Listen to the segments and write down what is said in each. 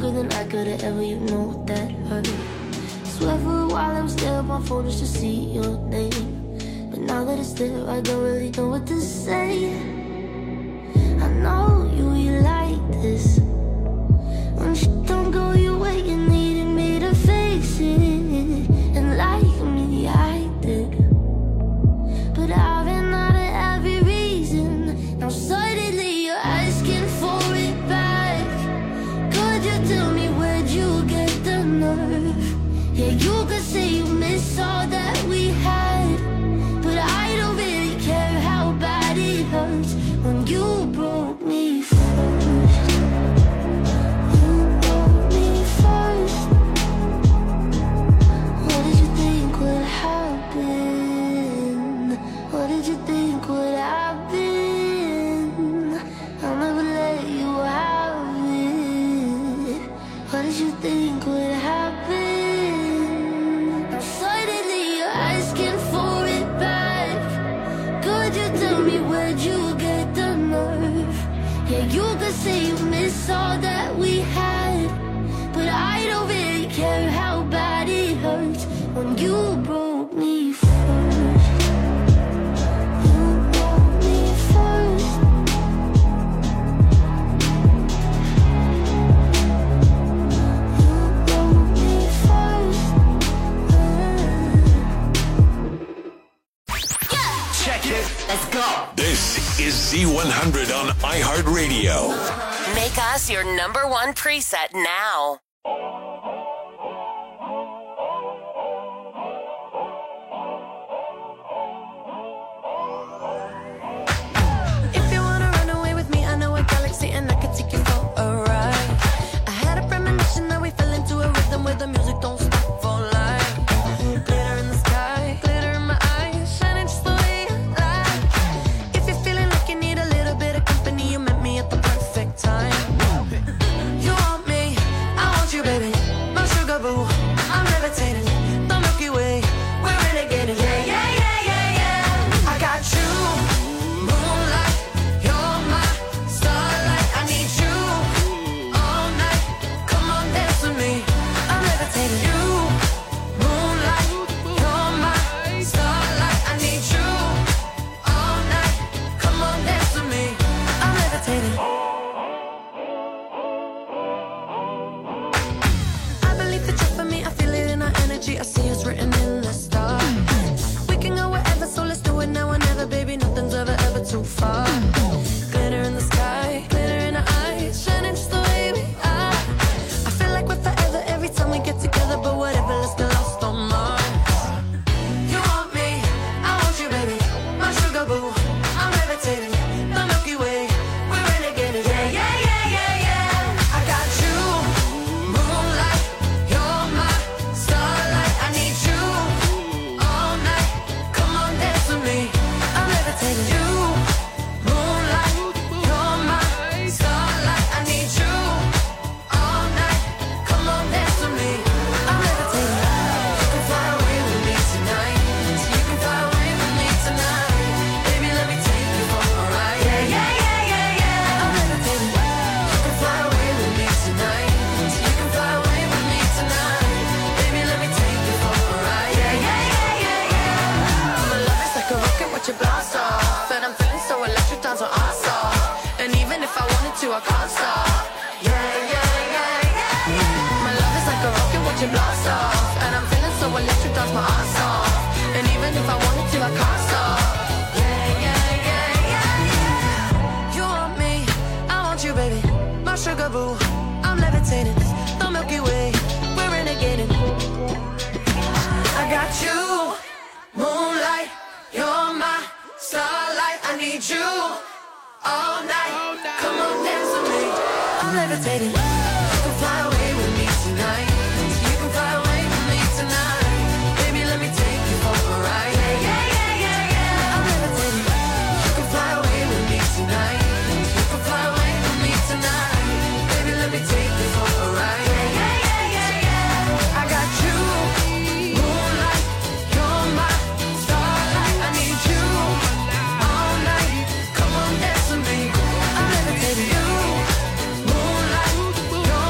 longer than I could've ever, you know that hurt. Swear for a while I was there on my phone just to see your name. But now that it's there, I don't really know what to say. I know you like this. When shit don't go your way, you needed me to face it. And like me, I did. But I've been out of every reason. Now suddenly you're asking for it back. Could you tell me where'd you get the nerve? Yeah, you could say you miss all that we had, but I don't really care how bad it hurts when you broke me first. You broke me first. What did you think would happen? What did you think would happen? I'll never let you have it. What did you think would happen? Now suddenly you're asking for it back. Could you tell me where'd you get the nerve? Yeah, you could say you miss all that we had, but I don't really care how bad it hurts when you broke me first. You broke me first. You broke me first. Check it. Let's go. This is Z100 on iHeartRadio. Make us your number one preset now. If you wanna run away with me, I know a galaxy and I can take you for a ride. I had a premonition that we fell into a rhythm where the music don't stop for life. Glitter in the sky, glitter in my eyes, shining just the way you like. If you're feeling like you need a little bit of company, you met me at the perfect time. You want me, I want you, baby. My sugar boo, I'm levitating. The Milky Way, we're renegading. Yeah, yeah, yeah, yeah, yeah. I got you. Moonlight, you're my starlight. I need you all night. Come on, dance with me. I'm levitating. You, moonlight, you're my starlight. I need you all night. Come on, dance with me. I'm levitating. I believe that you're for me. I feel it in our energy. I see it's written in the stars. We can go wherever, so let's do it now or never, baby. Nothing's ever too far. Glitter in the sky, glitter in our eyes, shining just the way we are. I feel like we're forever every time we get together, but whatever, let's get lost on Mars. You want me, I want you, baby. My sugar boo, I'm levitating. The Milky Way, we're renegading. Yeah, yeah, yeah, yeah, yeah. I got you, moonlight, you're my starlight. I need you all night. Come on, dance with me. I'm levitating. You, moonlight, you're my starlight. I need you all night. Come on, dance with me. I'm levitating. You can fly away with me tonight. You can fly away with me tonight. Baby, let me take you for a ride. Yeah, yeah, yeah, yeah, yeah. I'm levitating. You can fly away with me tonight. You can fly away with me tonight. Baby, let me take you for a ride. Yeah, yeah, yeah, yeah, yeah. My love is like a rocket, watch it blast off. And I'm feeling so electric, down so awesome. And even if I wanted to, I can't stop. Yeah, yeah, yeah, yeah. My love is like a rocket, watch it blast off. And I'm feeling so electric, dance my ass off. And even if I wanted to, I can't stop. Yeah, yeah, yeah, yeah. You want me, I want you, baby. My sugar boo, I'm levitating. The Milky Way, we're renegading. I got you, moonlight, you're my starlight. I need you all night. Come on, dance with me. I'm levitating. You can fly away with me tonight. You can fly away with me tonight. Baby, let me take you for a ride. Yeah, yeah, yeah, yeah, yeah. I'm levitating. You can fly away with me tonight. You can fly away with me tonight. Baby, let me take you for a ride. Yeah, yeah, yeah, yeah, yeah. I got you, moonlight, you're my starlight. I need you all night. Come on, dance with me. I'm levitating. You, moonlight, you're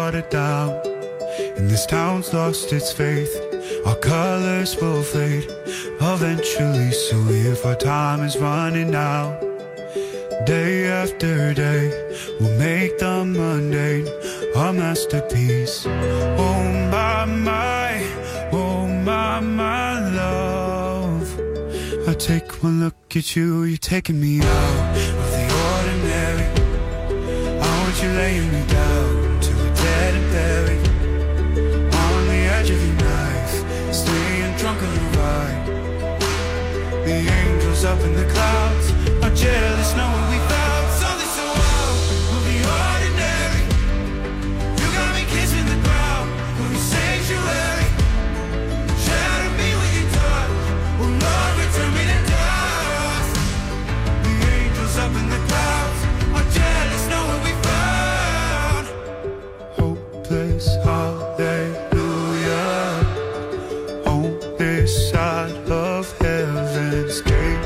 watered down, and this town's lost its faith. Our colors will fade eventually, so if our time is running out, day after day, we'll make the mundane our masterpiece. Oh my, oh my love. I take one look at you, you're taking me out of the ordinary. I want you laying me down to a dead and buried, on the edge of your knife, staying drunk on the ride. The angels up in the clouds are jealous knowing we found something so out of the ordinary. You got me kissing the ground of your sanctuary. Shatter me with your touch, oh Lord, return me to dust. The angels up in the clouds are jealous knowing we found hopeless hallelujah on this side of heaven's gate.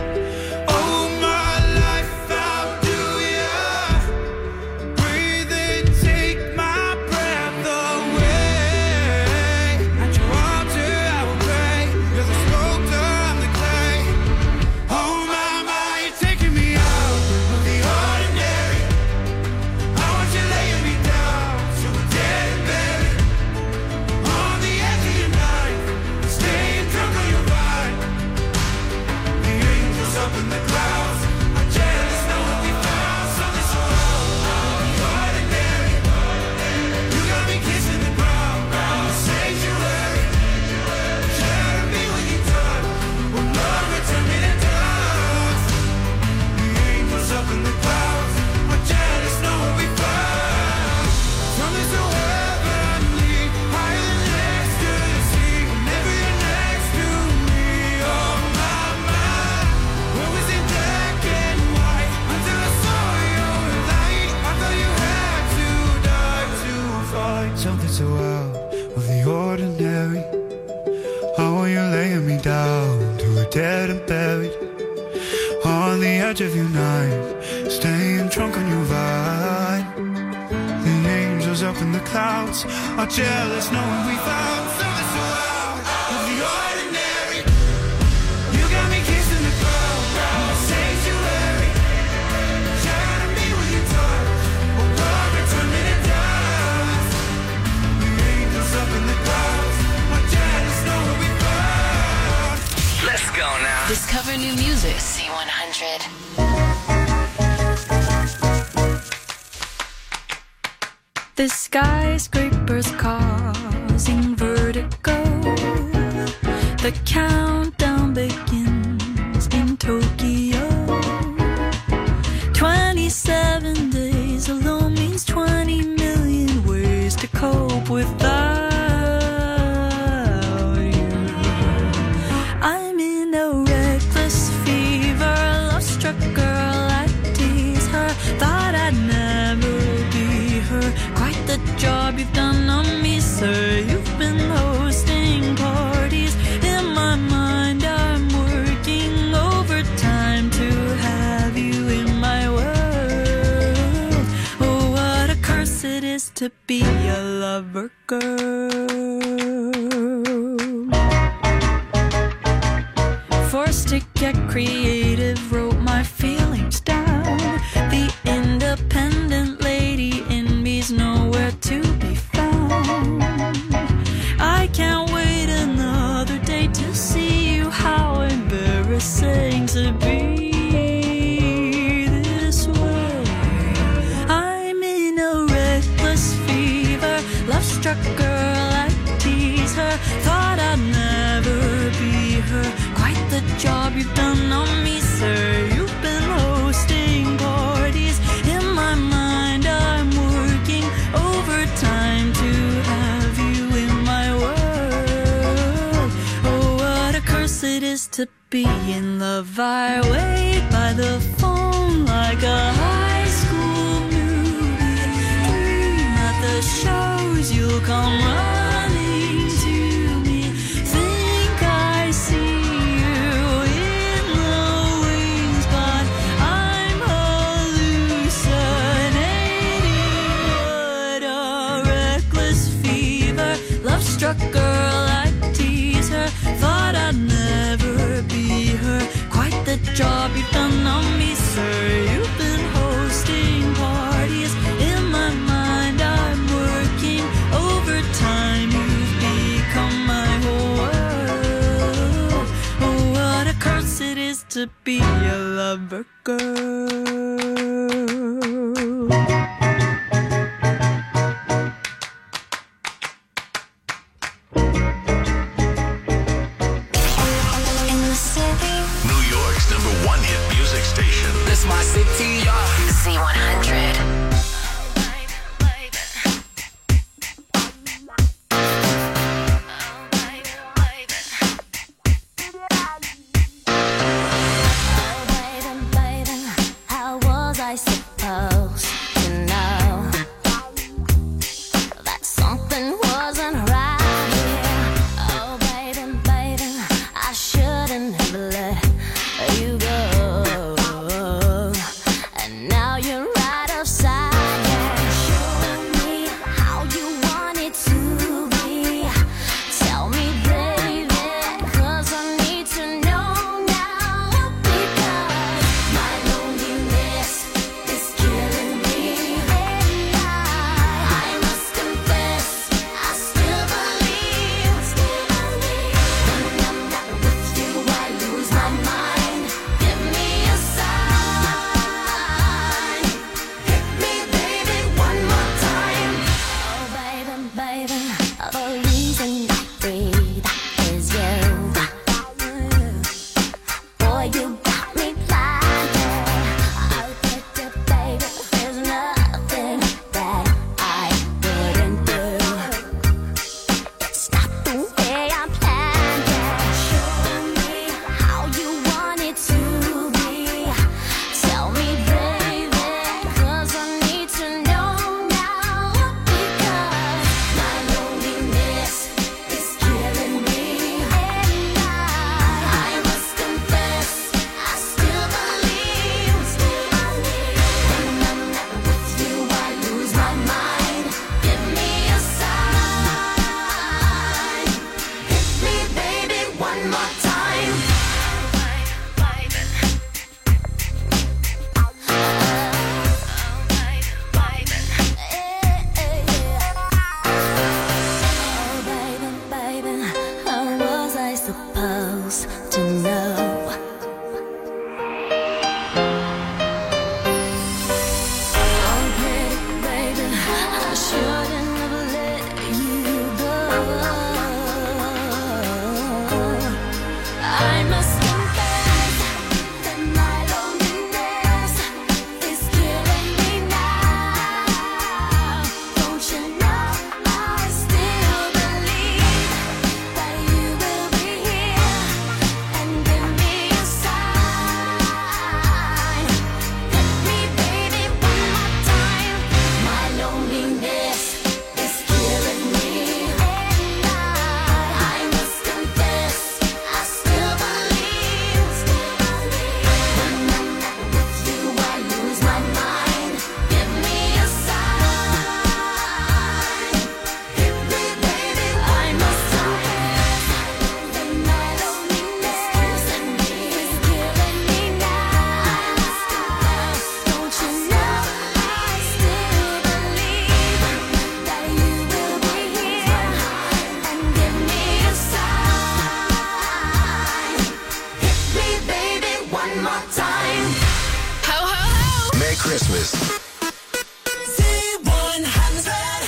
Something so out of the ordinary. How are you laying me down to a dead and buried, on the edge of your night, staying drunk on your vine. The angels up in the clouds are jealous knowing we found something so out of the ordinary. You got me kissing the ground of the sanctuary. Shatter me with your touch, oh Lord, return me to dust. The angels up in the clouds are jealous knowing we found. Let's go now. Discover new music. C100. The skyscrapers causing vertigo. The countdown begins in Tokyo. 27 days alone means 20 million ways to cope without you. I'm in a reckless fever, love-struck girl, I tease her. Thought I'd never be her. Quite the job you've done on me, sir. You've been hosting parties. In my mind I'm working overtime to have you in my world. Oh, what a curse it is to be a lover girl. Forced to get creative, wrote my feelings down. The independent lady in me's nowhere to be found. I can't wait another day to see you. How embarrassing to be this way. I'm in a reckless fever, love-struck girl, I tease her. Thought I'd never be her. Quite the job you've done on me, sir. You've been hosting parties. In my mind I'm working overtime to have you in my world. Oh, what a curse it is to be in love. I wait by the phone like a high school movie. Dream at the shows you'll come running to me. Think I see you in the wings, but I'm hallucinating. What a reckless to be your lover, girl. New York's #1 hit music station. This my city, yeah. Z100. I supposed to know that something wasn't right here. Oh, baby, baby, I shouldn't have let you go. And now you're right upside down. Show me how you want it to be. Tell me, baby, 'cause I need to know now. Because my loneliness is killing me, and I must confess, I still believe. When I'm not with you, I lose my mind. Give me a sign. Hit me, baby, one more time. Oh, baby, baby, the reason I breathe is you. Boy, you got me blinded. Oh, baby, there's nothing that I wouldn't do. It's not the way I planned it. Show me how you want it to be. Tell me, baby, 'cause I need to know now. Because my loneliness is killing me, and I must confess, I still believe. When I'm not with you, I lose my mind. Give me a sign. Hit me, baby, one more time. Oh, baby, baby, how was I supposed to know? Oh, baby, I shouldn't have let you go. I must confess that my loneliness is killing me now. Don't you know I still believe that you will be here and give me a sign. Hit me, baby, one more time. My loneliness is killing me, and I must confess, I still believe. When I'm not with you, I lose my mind. Give me a sign. Hit me, baby, I must confess that my loneliness is killing me now. Don't you know I still believe that you will be here and give me a sign. Hit me, baby, one more time. Ho, ho, ho. Merry Christmas. Z100.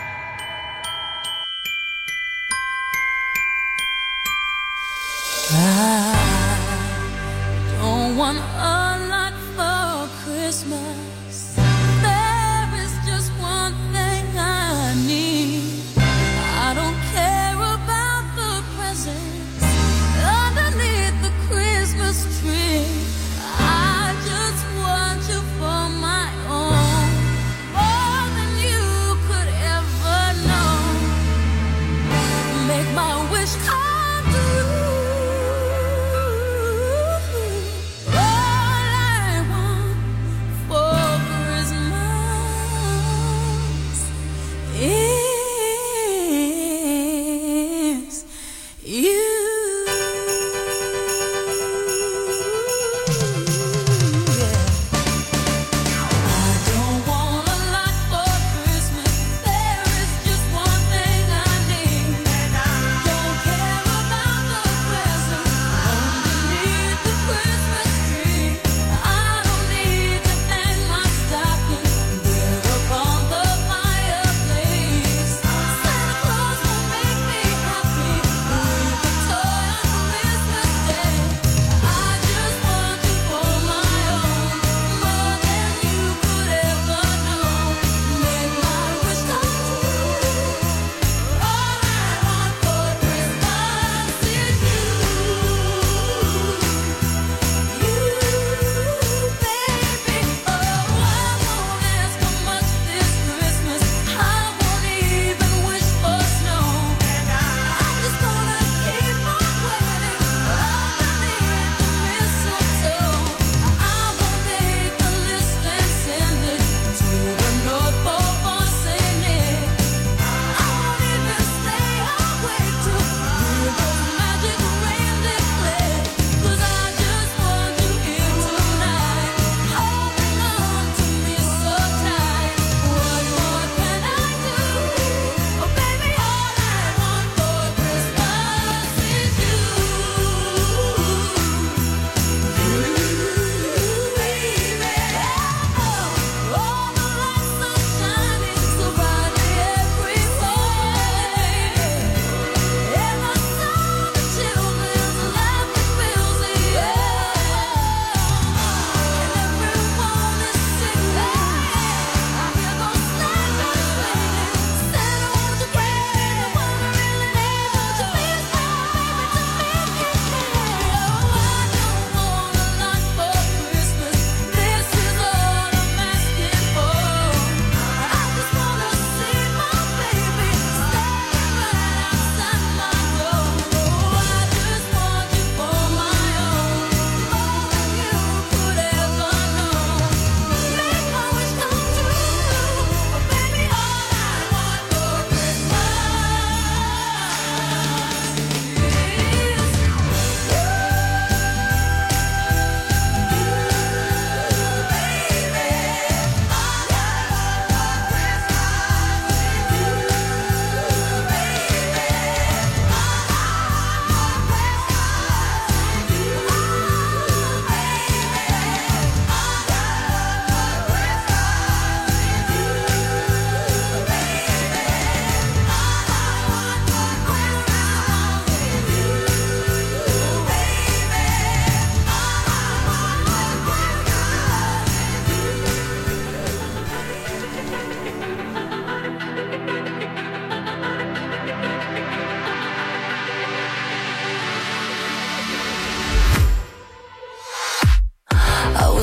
Don't want a lot for Christmas. There is just one thing I need. I don't care about the presents underneath the Christmas tree. I just want you for my own, more than you could ever know. Make my wish come true. Oh,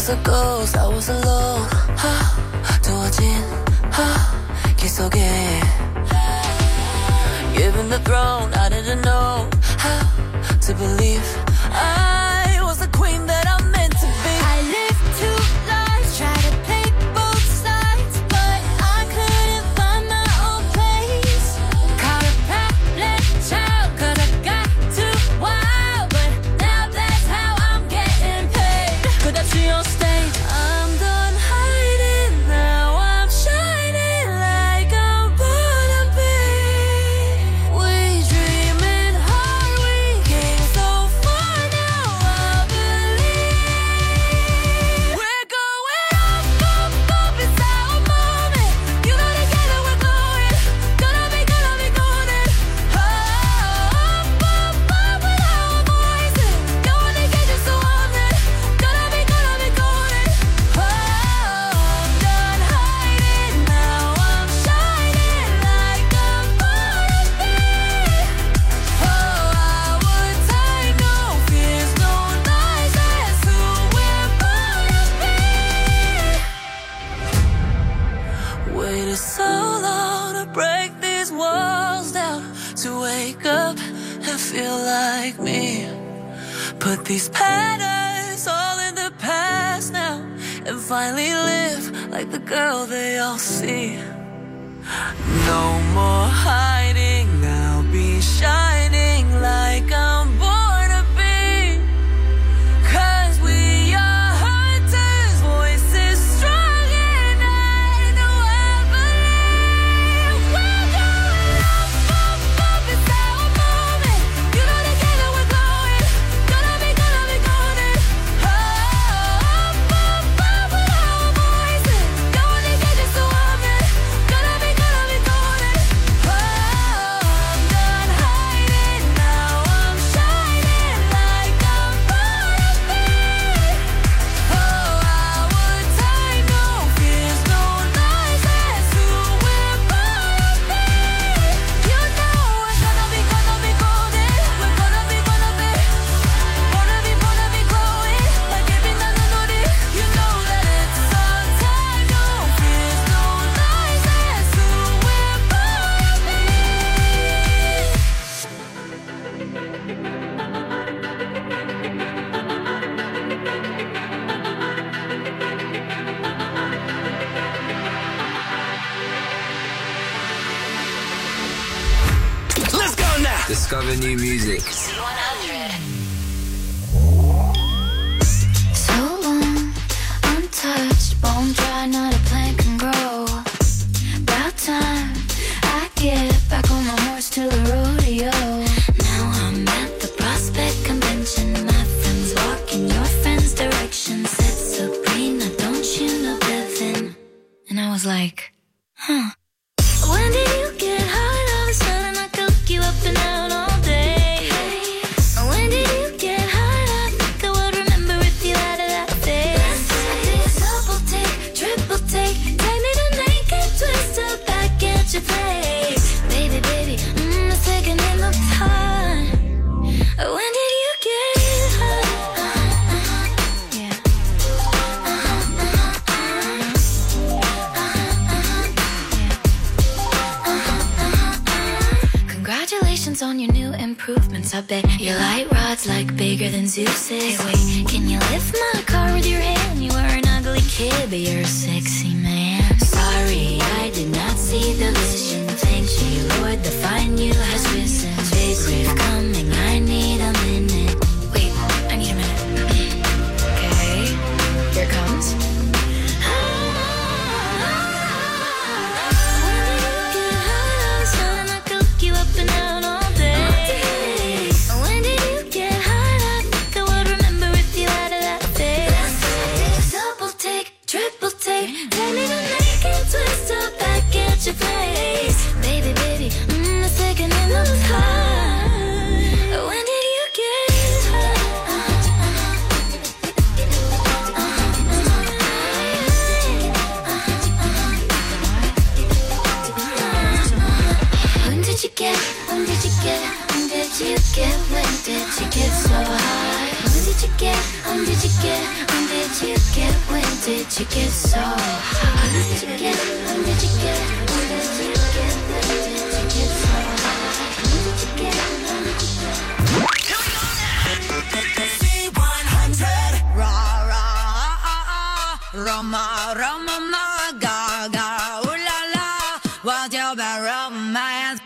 was a ghost, I was alone. 두어진 길 속에 given the throne, I didn't know how to believe I was the queen that I'm meant to be. I lived two lives, tried to play both sides, but I couldn't find my own place. Caught a problem child, 'cause I got too wild, but now that's how I'm getting paid. 끝없이 on stage, I'm done hiding, now I'm shining like I'm born to be. We dreaming hard, we came so far, now I believe we're going up, up, up, it's our moment. You know together we're going, gonna be golden. Up, up, up with our voices, going to get you so on it. Gonna be golden. Oh, I'm done hiding, now I'm shining like I'm born to be. Oh, I would take no fears, no lies, that's who we're born to be. Waited so long to break these walls down, to wake up and feel like me. Put these patterns all in the past now, and finally live like the girl they all see. No more hiding, I'll be shining like I'm born to be. 'Cause we are hunters, voices strong, and I know I believe we're going up, up, up, it's our moment. You know together we're going, gonna be golden. Oh, up, up, up with our voices, going to get you so on it. Gonna be golden. Oh, I'm done hiding, now I'm shining like I'm born to be. Oh, I would take no fears, no lies, that's who we're born to be. You know we're gonna be golden. We're gonna be growing like every melody. You know that it's our time. No fears, no lies, that's who we're born to be. Let's go now. Discover new music. Z100. So long, untouched, bone dry, not a plant can grow. About time I get back on my horse to the rodeo. Now I'm at the Prospect Convention. My friends walk in your friend's direction. Said Sabrina, don't you know Devin? And I was like, huh. When did you get hot? All of a sudden I could look you up and down all day. When did you get hot? I think I would remember if you had that face. Double take, triple take, take me to naked, twist up back at your place. Baby, baby, it's taking enough time. When did you get hot? Yeah. Congratulations on your new improvements. I bet your light rod's like bigger than Zeus's. Hey, wait, can you lift my car with your hand? You were an ugly kid, but you're a sexy man. Sorry, I did not see the vision. Thank you, Lord, the fine you has risen. Big wave coming, I need a minute. Wait, I need a minute. Okay, here it comes. When did you get hot? I think I would remember if you had that face. Double take, triple take, take me to naked, twist up back at your place. Baby, baby, it's taking enough time. When did you get hot? When did you get, when did you get, when did you get, when did you get so high? When did you get, when did you get, when did did you get? When did you get so high? When did you get? When did you get? When did you get? When did you get so high? When did you get? When did you get? Here we go now. Z100. Rah, rah, Roma, Roma, ma, ga, ga, ooh la la. What's your bad romance?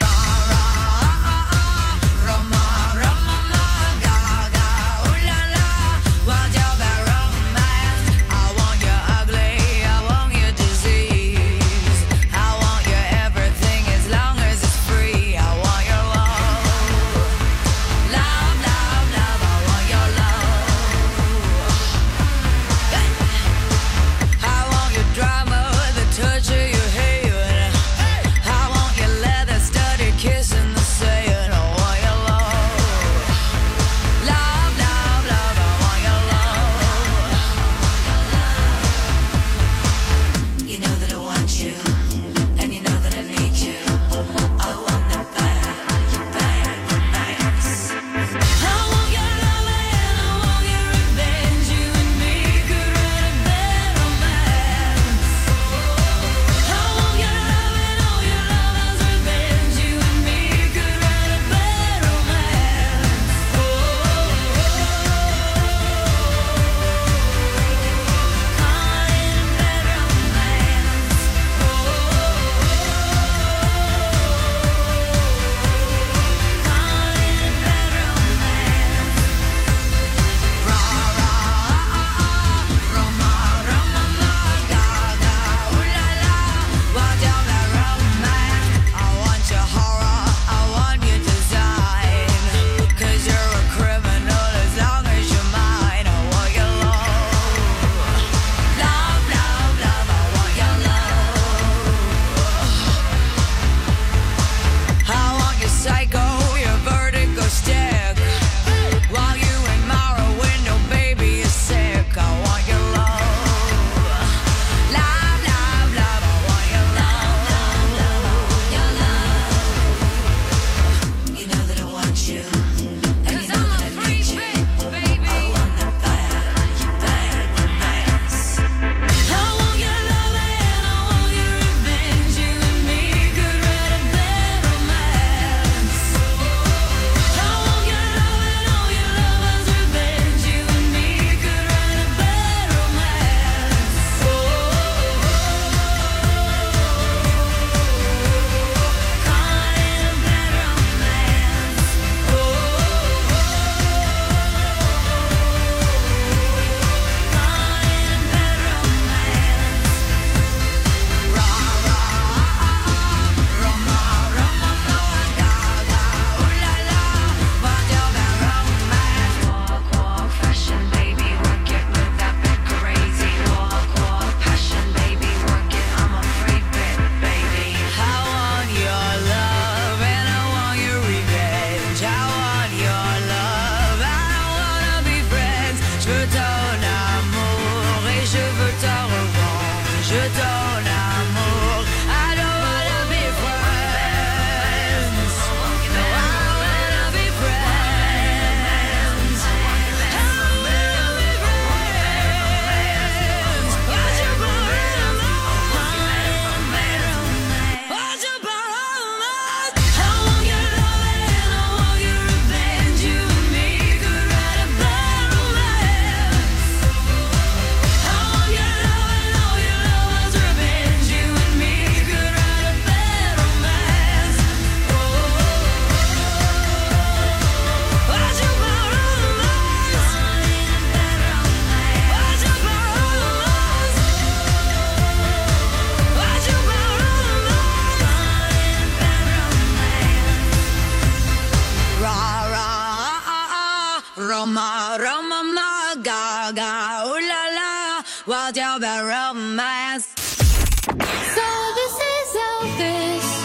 Roma, Roma, ma, ga, ga, ooh la la, what's your bad romance? So this is Elvis. Share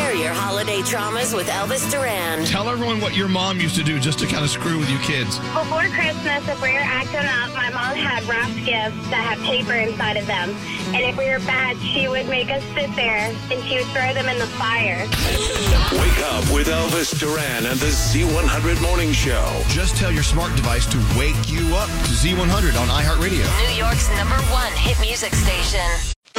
Share your holiday traumas with Elvis Duran. Tell everyone what your mom used to do just to kind of screw with you kids. Before Christmas, if we were acting up, my mom had wrapped gifts that had paper inside of them. And if we were bad, she would make us sit there and she would throw them in the fire. Wake up with Elvis Duran and the Z100 Morning Show. Just tell your smart device to wake you up to Z100 on iHeartRadio. New York's #1 hit music station.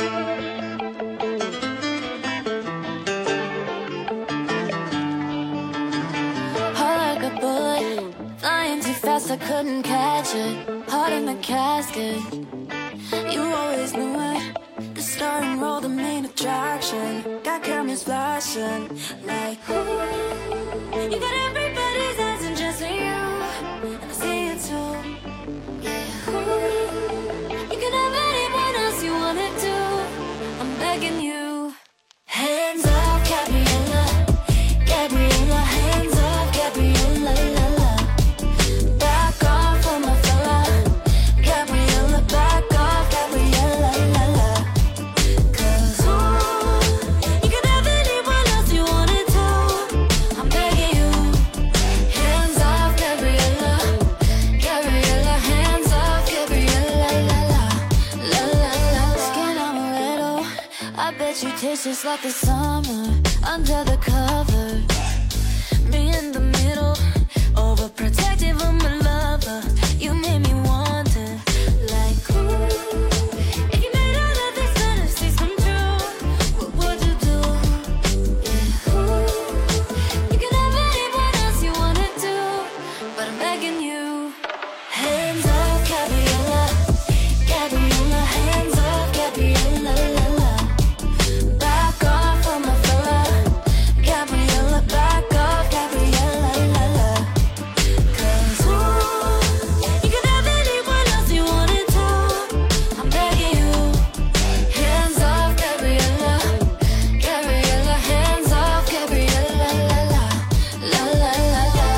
Heart like a bullet, flying too fast, I couldn't catch it. Heart in the casket, you always knew it. The starting role, the main attraction. Got cameras flashing, like, ooh. You got everybody's eyes and just you, and I see it too. Yeah, ooh. You can have anyone else you wanted to. I'm begging you. Hands off, Gabriella, Gabriella. Hands off, Gabriella, la la. Back off on my fella, Gabriella. Back off, Gabriella, la la. 'Cause ooh, you can have anyone else you wanted to. I'm begging you. Hands off, Gabriella, Gabriella. Hands off, Gabriella, la la, la la la. Skin on a little, I bet you taste just like the summer under the covers. Me in the middle, overprotective of my lover. You made me wonder, like, ooh, if you made all of these fantasies come true, what would you do? Yeah, ooh, you can have anyone else you wanted to, but I'm begging you. Hands off, Gabriella, Gabriella. Hands off, Gabriella, la la. Back off on my fella, Gabriella. Back off, Gabriella, la la. 'Cause ooh, you can have anyone else you wanted to. I'm begging you. Hands off, Gabriella, Gabriella. Hands off, Gabriella, la la, la la la la,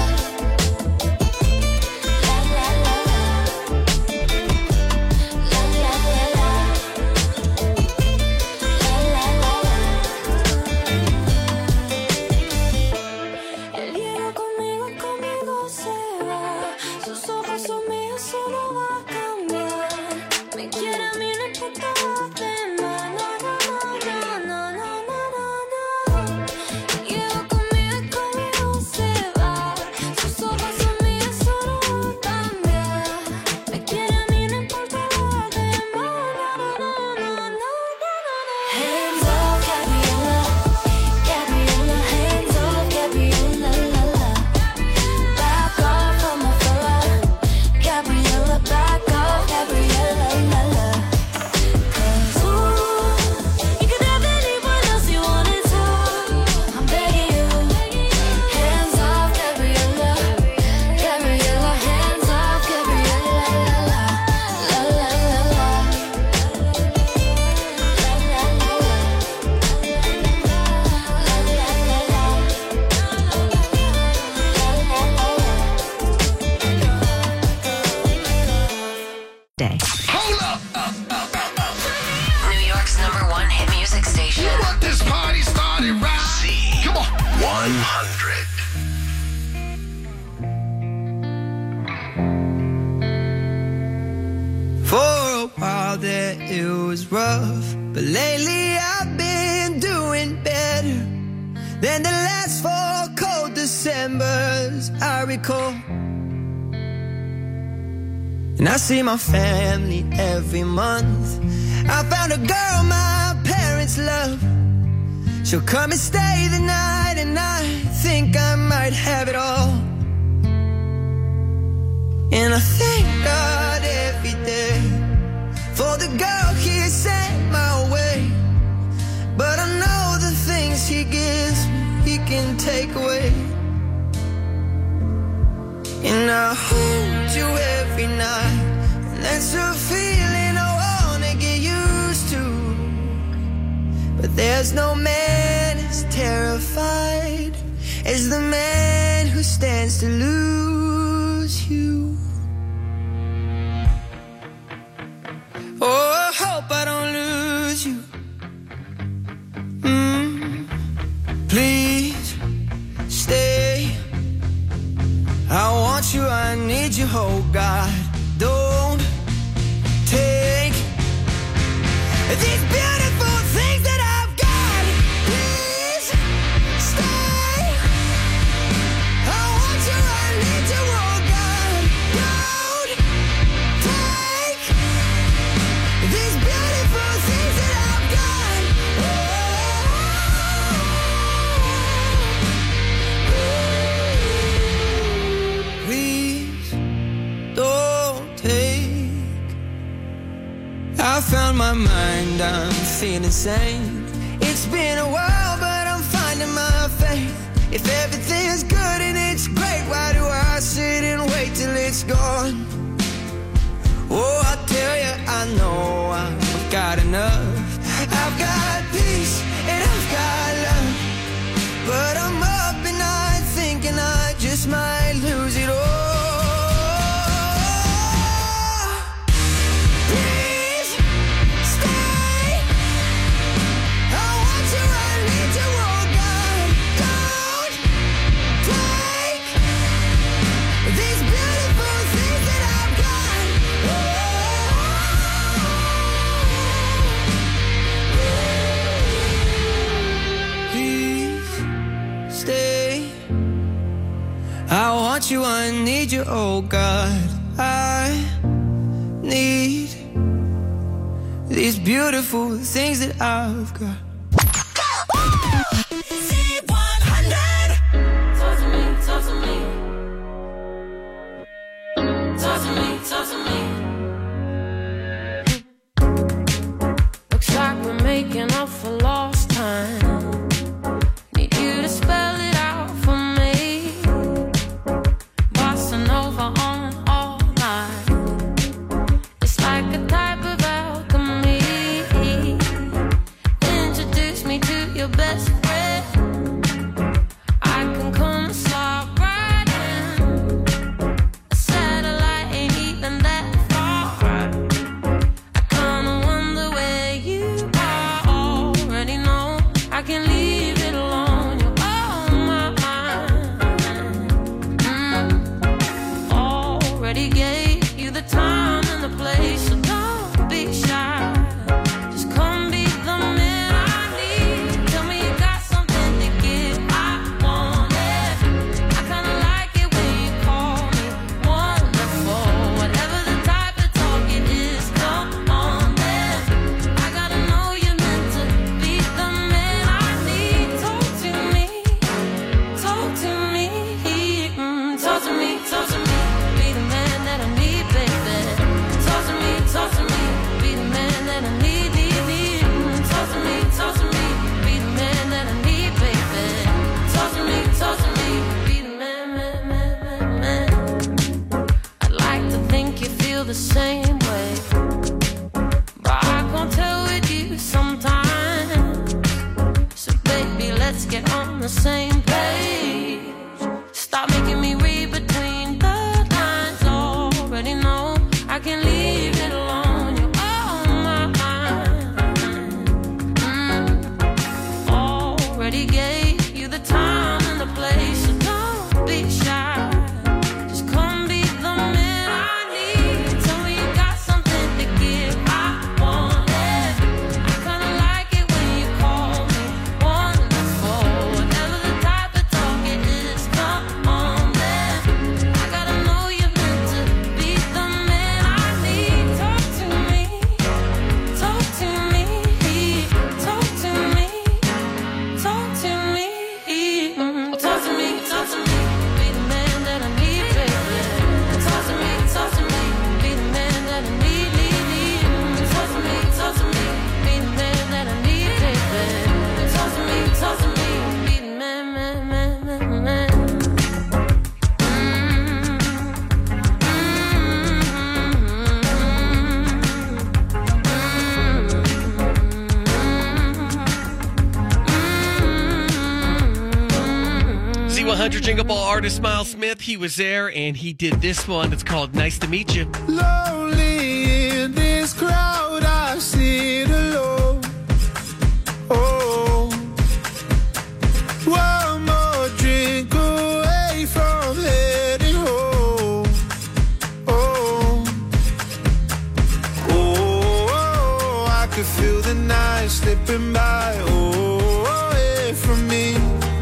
la la la la, la la la la, la la la la. El hielo conmigo, conmigo se va. Sus ojos son míos, solo va a cambiar. Me quiere a mí, no importa lo demás. No, no, no, no, no, no, no, no. El hielo conmigo, conmigo se va. Sus ojos son míos, solo va a cambiar. Me quiere a mí, no importa lo demás. No, no, no, no, no, no, no. Hands off, Gabriella, Gabriella. Hands off, Gabriella, la la. Back off on my fella, Gabriella. Back off, Gabriella, la la. 'Cause ooh, you can have anyone else you wanted to. I'm begging you. Hands off, Gabriella, Gabriella. Hands off, Gabriella, la la, la la la la, la la la la, Day. Hold up! New York's #1 hit music station. You want this party started right? Come on. 100. For a while there it was rough, but lately I've been doing better than the last 4 cold Decembers I recall. And I see my family every month. I found a girl my parents love. She'll come and stay the night, and I think I might have it all. And I thank God every day for the girl he sent my way. But I know the things he gives me, he can take away. And I hold you every night, and that's a feeling I wanna get used to. But there's no man as terrified as the man who stands to lose you. Oh, I hope I don't lose you. Please found my mind, I'm feeling sane. It's been a while, but I'm finding my faith. If everything's good and it's great, why do I sit and wait till it's gone? Oh, I tell you, I know I've got enough. I've got peace and I've got love, but I'm up at night thinking I just might lose it all. Please stay. I want you, I need you, oh God. Don't take these beautiful things that I've got. Please stay. I want you, I need you, oh God. I need these beautiful things that I've got. Z100. Talk to me, talk to me. Talk to me, talk to me. Looks like we're making up for lost time. Need you to spell it out for me. Bossa Nova on all night. It's like a type of alchemy. Introduce me to your best friend. I can come and slide right in. A satellite ain't even that far. I kinda wonder where you are. Already know I can leave it alone. You're on my mind. Already gave you the time and the place, so don't be shy. Just come be the man I need. Tell me you got something to give. I want it. I kinda like it when you call me wonderful. Whatever the type of talk it is, come on then. I gotta know you're meant to be the man I need. Talk to me, talk to me, talk to me, talk to me. Be the man that I need, baby. Talk to me, be the man that I need, need. Talk to me, be the man that I need, baby. Talk to me, be the man, man. I'd like to think you feel the same way, but I can't tell with you sometimes. So baby, let's get on the same page. Stop making me read between the lines. Already know I can leave it alone. You're on my mind. Already gave you the time and the place, so don't be shy. Just come be the man I need. Tell me you got something to give. I want it. I kinda like it when you call me wonderful. Whatever the type of talk it is, come on then. I gotta know you're meant to be the man I need. Talk to me, talk to me, talk to me, talk to me, talk to me, talk to me. Be the man that I need, baby. Talk to me, be the man that I need, need. Talk to me, be the man that I need, baby. Talk to me, be the man, man. Z100 Jingle Ball artist Miles Smith, he was there and he did this one. It's called Nice to Meet You. Lonely in this crowd, I sit alone. Oh, one more drink away from heading home. Oh, I could feel the night slipping by. Oh, away from me.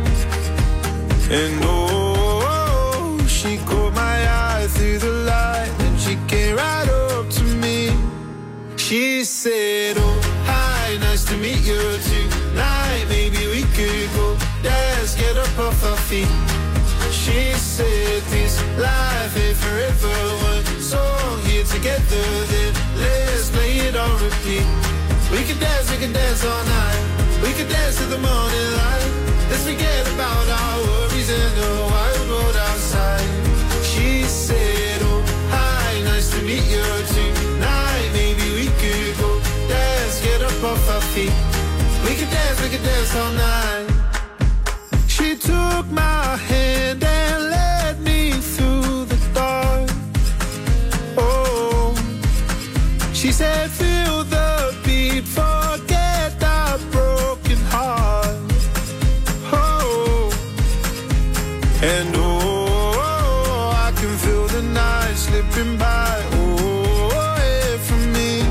And oh, she caught my eye through the light, and she came right up to me. She said, oh, hi, nice to meet you tonight. Maybe we could go dance, get up off our feet. She said, this life ain't forever. One song here together, then let's play it on repeat. repeat. We could dance all night. We could dance to the morning light. Let's forget about our worries in the wide world outside. She said, oh, hi, nice to meet you tonight. Maybe we could go dance, get up off our feet. We could dance all night. She took my hand and led me through the dark. Oh, she said, feel the beat, forget our broken heart. Oh, and oh, I can feel the night slipping by. Oh, away from me.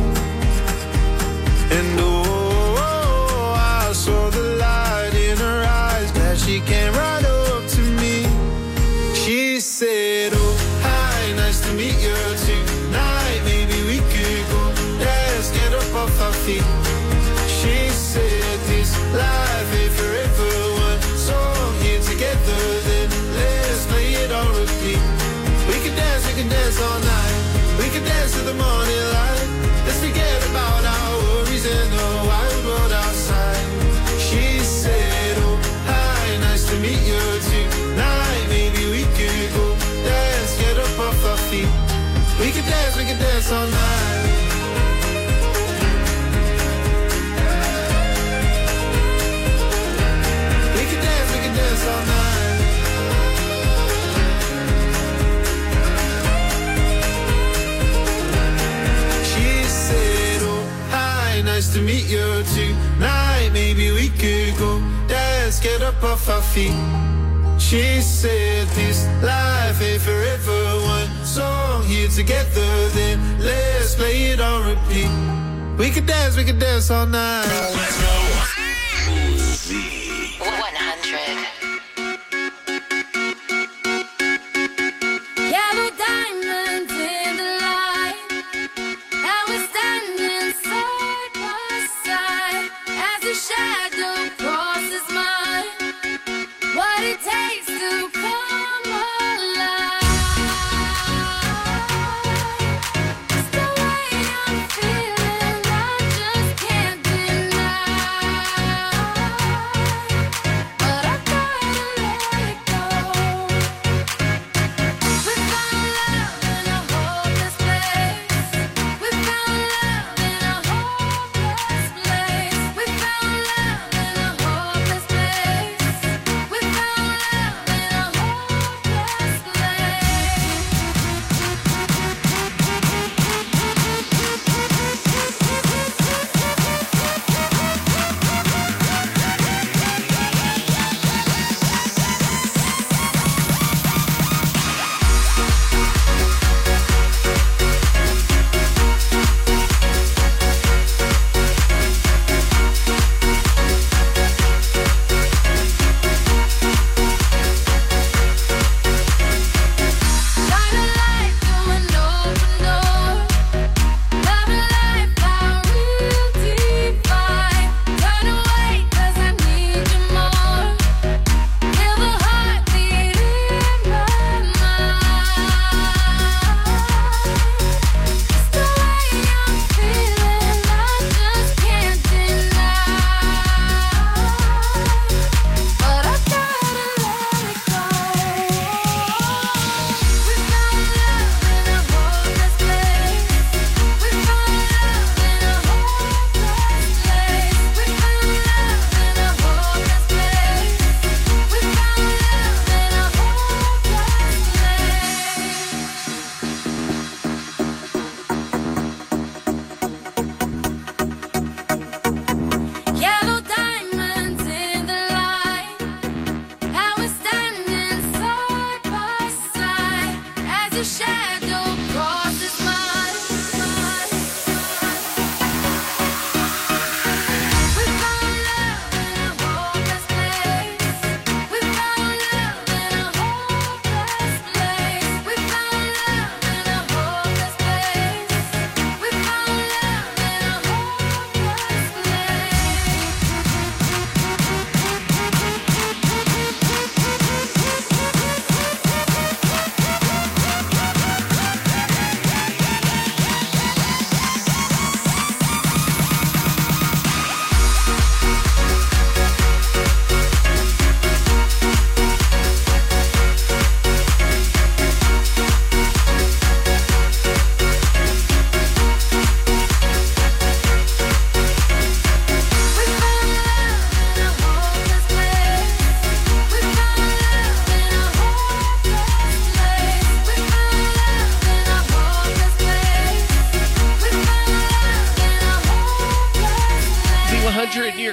And oh, I saw the light in her eyes. Glad she came right up to me. She said, oh, hi, nice to meet you tonight. Maybe we could go dance, get up off our feet. She said, this life ain't forever. One song here together, then let's play it on repeat. We can dance all night. We can dance to the morning light. Let's forget about our worries in the wide world outside. She said, oh, hi, nice to meet you tonight. Maybe we could go dance, get up off our feet. We can dance all night. We can dance all night. She said, oh, hi, nice to meet you tonight. Maybe we could go dance, get up off our feet. She said, this life ain't forever. One song here together, then let's play it on repeat. We could dance all night. Let's go. Yellow diamonds in the light, and we're standing side by side as a shadow crosses mine. What it takes to come alive. It's the way I'm feeling, I just can't deny.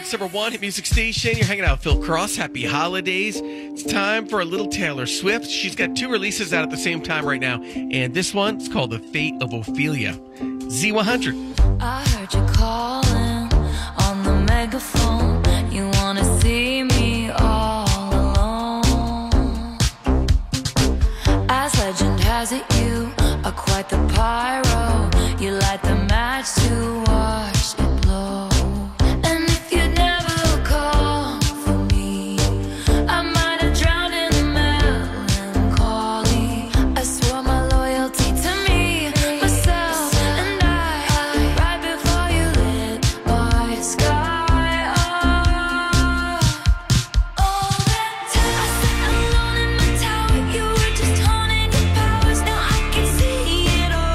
York's #1 hit music station. You're hanging out with Phil Cross. Happy holidays. It's time for a little Taylor Swift. She's got 2 releases out at the same time right now. And this one is called The Fate of Ophelia. Z100. I heard you calling on the megaphone. You want to see me all alone. As legend has it, you are quite the pyro. You light the match to watch it blow. And if you'd never call for me, I might have drowned in the melancholy. I swore my loyalty to me, myself, and I, right before you lit my sky up. All that time I sat alone in my tower, you were just honing your powers. Now I can see it all.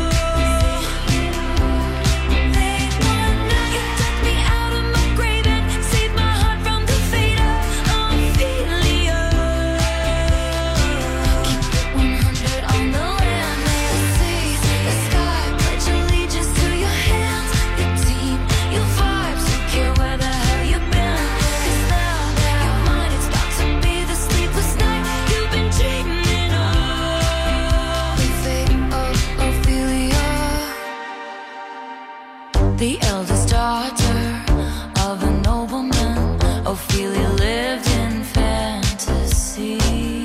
The eldest daughter of a nobleman, Ophelia lived in fantasy.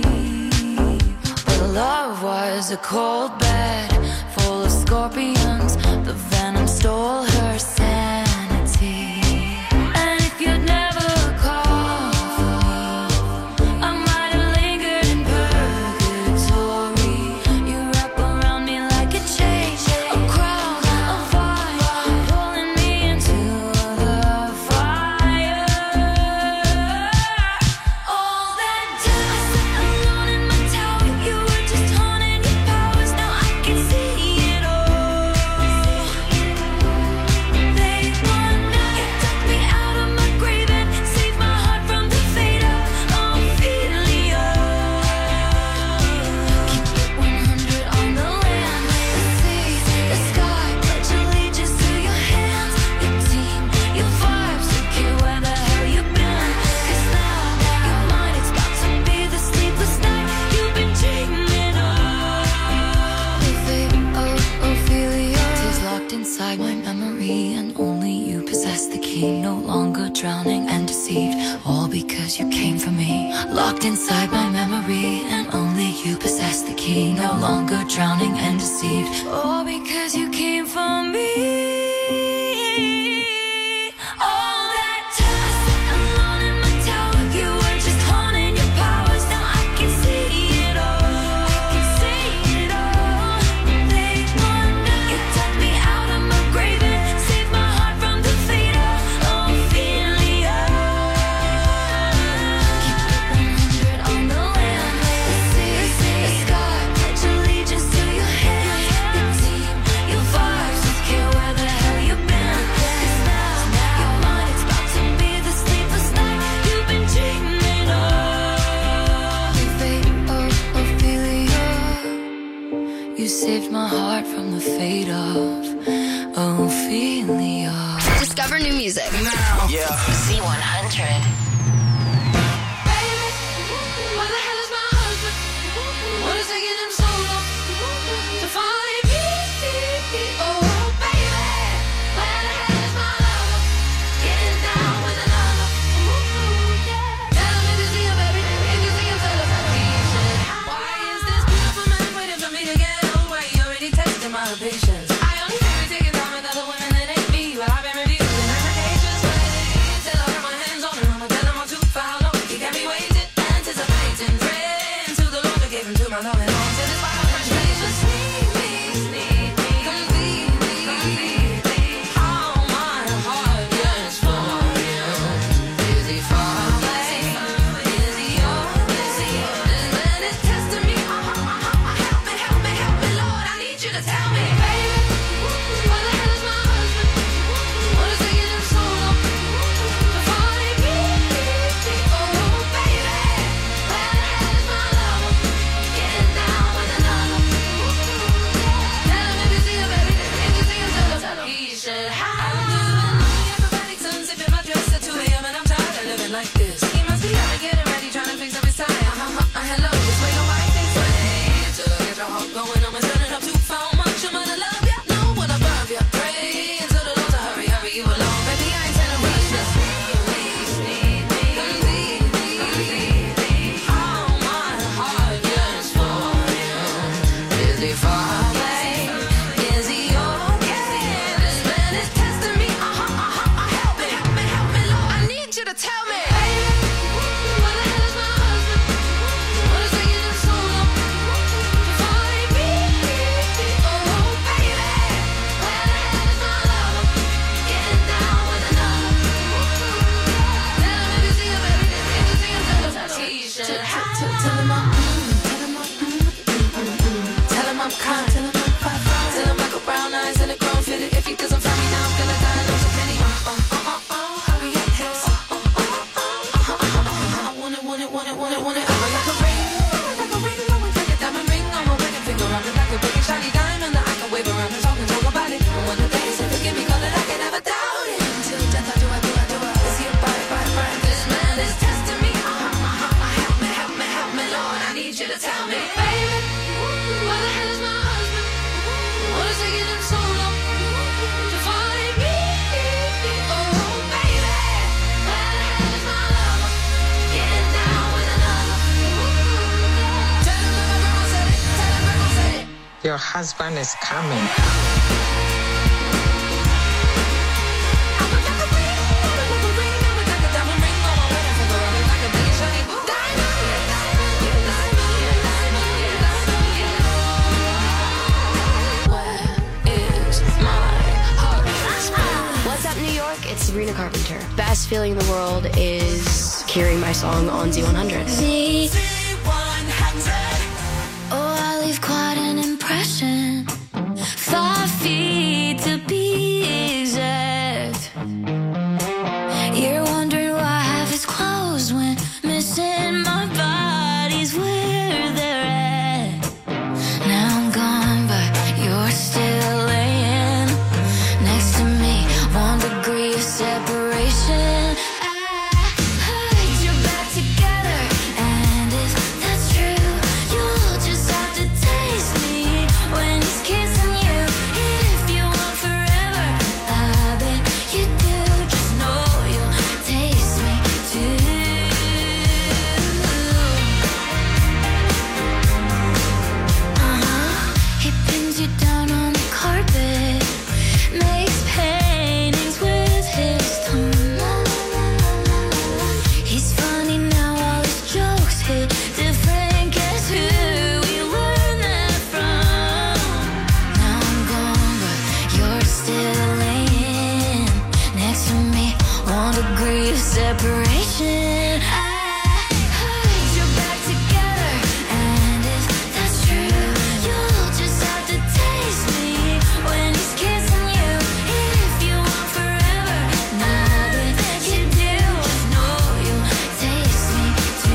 But love was a cold bed full of scorpions. The venom stole her sanity. And if you'd never called for me, I might have lingered in purgatory. You wrap around me like a chain, a crown, a vine, pulling me into the fire. All that time I sat alone in my tower, you were just honing your powers. Now I can see it all. Late one night, you took me out of my grave and saved my heart from the fate of Ophelia. Keep it 100 on the land, the sea, the sky. Pledge allegiance to your hands, your team, your vibes. Don't care where the hell you've been, 'cause now you're mine. It's about to be the sleepless night you've been dreaming of. The fate of Ophelia is locked inside my memory, and only you possess the key. No longer drowning and deceived, all because you came for me. Locked inside my memory, and only you possess the key. No longer drowning and deceived, all because you came for me. All that time I sat alone in my tower, you were just honing your powers. Now I can see it all. I can see it all. Late one night, you took me out of my grave and saved my heart from the fate of Ophelia. Keep it 100 on the land, the sea, the sky. Pledge allegiance to your hands, your team, your vibes. Don't care where the hell you've been, 'cause now you're mine. It's about to be the sleepless night you've been dreaming of. The fate of Ophelia. You saved my heart from the fate of Ophelia. Discover new music. Yeah. Z100. Where the hell is my husband? What is taking him so long to find me? Oh, baby, where the hell is my lover? Getting down with another. Tell him if you see him, baby. If you see him, tell him he should. Why is this beautiful man waiting for me to get away? You already tested my patience. I only think we taking time with other women that ain't me. Well, I've been reviewing applications, waiting till I put my hands on him. I'ma tell him I'm too far long. He got me waiting, anticipating, praying to the Lord to give him to my love and on to this wild country. Just need me, completely. All my heart yearns for you. Is he far away? Is he yours? Is he this man is testing me? Help me, help me, help me, Lord. I need you to tell me, baby. Where the hell is my husband? What is taking him so long to find me? Oh, baby, where the hell is my lover? Getting down with another. Tell him if you see him, baby. If you see him, tell him he should have. Acrobatics and zipping my dress to 2 your husband is coming. What's up, New York? It's Sabrina Carpenter. Best feeling in the world is hearing my song on Z100. Oh, I leave quite an impression. 5 feet to be exact. You're wondering why I have his clothes when missing my body's where they're at. Now I'm gone, but you're still laying next to me. 1 degree of separation. I heard you're back together, and if that's true, you'll just have to taste me when he's kissing you. If you want forever, I bet you do. Just know you'll taste me too. He pins you down on the carpet, makes paintings with his tongue. He's funny now, all his jokes hit different. Guess who we learned that from? Now I'm gone, but you're still laying next to me. 1 degree of separation. I heard you're back together, and if that's true, you'll just have to taste me when he's kissing you. If you want forever, I bet you do. Just know you'll taste me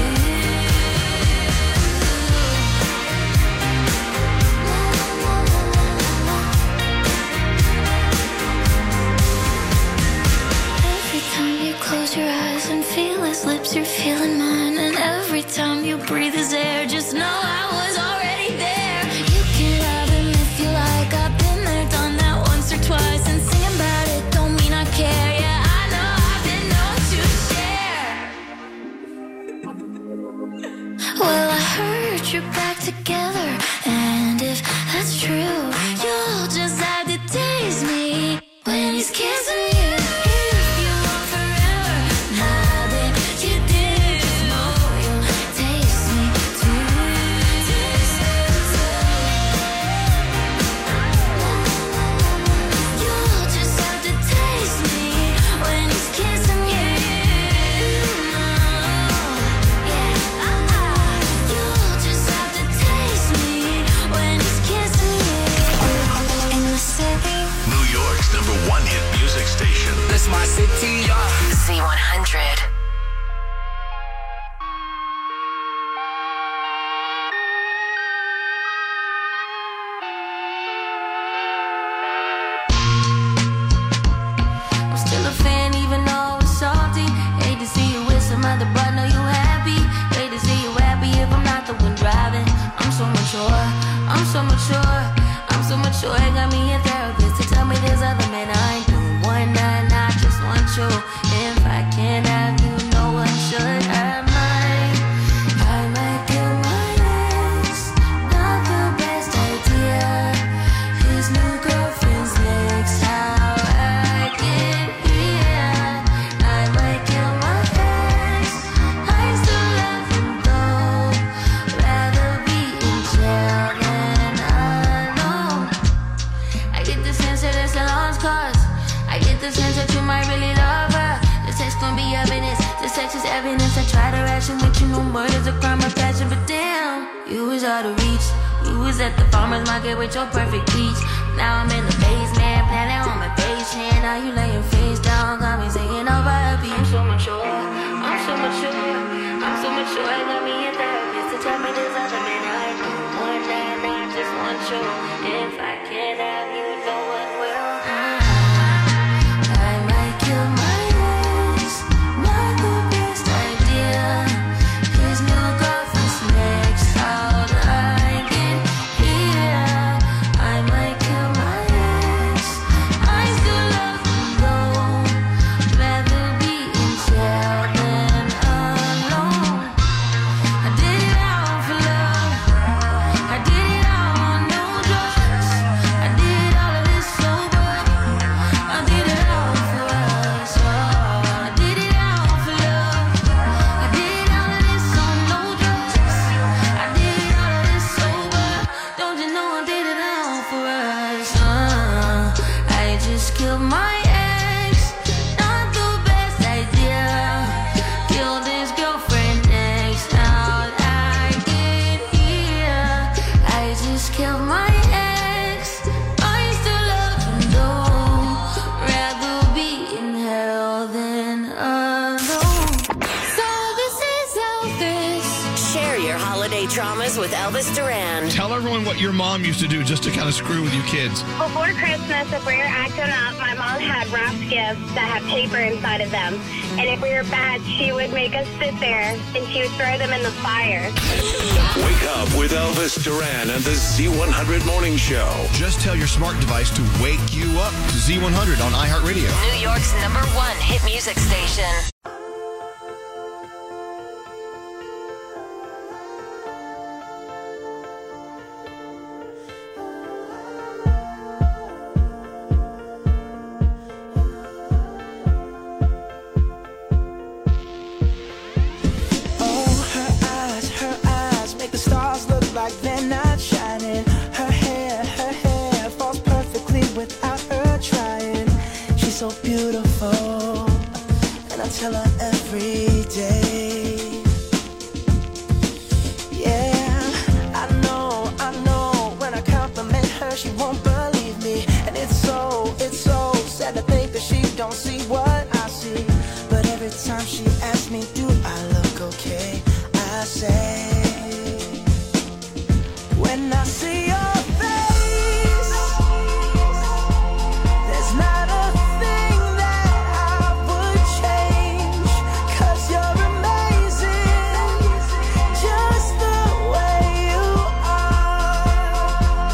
Every time you close your eyes and feel his lips, you're feeling mine. And every time you breathe his air, just know I was already there. You can love him if you like. I've been there, done that once or twice. And singing about it don't mean I care. Yeah, I know I've been known to share. Well, I heard you're back together, and if that's true, you'll just have to taste me when he's kissing you. If you want forever, I bet you do. Just know you'll taste me too. You'll just have to taste me when he's kissing you. You'll just have to taste me when he's kissing you. In the city. New York's #1 hit music station. This my city, yeah. Z100. I'm still a fan even though it's salty. Hate to see you with some other, but know you happy. Hate to see you happy if I'm not the one driving. I'm so mature, I'm so mature, I'm so mature. It got me a therapist to tell me there's other men I ain't doing one night, I just want you. If I can't have you, no one should have mine. I might kill my ex, not the best idea. His new girlfriend's next, how I get here. I might kill my ex, I still love him though. Rather be in jail than alone. I get the sense that it's a lost cause. I get the sense that you might really love her. This text gon' be evidence. This text is evidence. I try to ration with you, no murder's a crime of passion, but damn, you was out of reach. You was at the farmer's market with your perfect peach. Now I'm in the basement, planning on my patient. Now you laying face down, got me singing over a beat. I'm so mature, I'm so mature, I'm so mature. I got me a therapist to tell me there's other men I do. One night, I just want you. If I can't have you, no one will. I might kill my ex, not the best idea. His new girlfriend's next, how'd I get here? I might kill my ex, I still love him though. Rather be in jail than alone. I did it all for love. I did it all on no drugs. Elvis Duran. Tell everyone what your mom used to do just to kind of screw with you kids. Before Christmas, if we were acting up, my mom had wrapped gifts that had paper inside of them. And if we were bad, she would make us sit there and she would throw them in the fire. Wake up with Elvis Duran and the Z100 Morning Show. Just tell your smart device to wake you up to Z100 on iHeartRadio. New York's #1 hit music station. Like they're not shining. Her hair falls perfectly without her trying. She's so beautiful, and I tell her every day. Yeah, I know, when I compliment her, she won't believe me. And it's so sad to think that she don't see what I see. But every time she asks me, do I look okay? I say, when I see your face, there's not a thing that I would change. 'Cause you're amazing, just the way you are.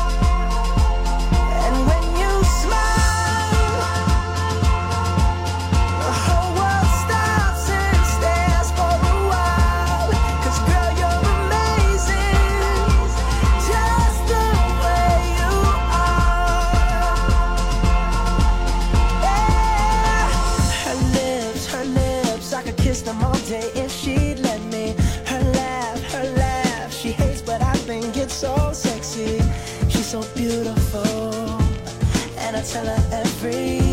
And when you smile, the whole world stops and stares for a while. 'Cause girl, you're amazing, just the way you are. Yeah. Her lips, I could kiss them all day if she'd let me. Her laugh, she hates, but I think it's so sexy. She's so beautiful, and I tell her every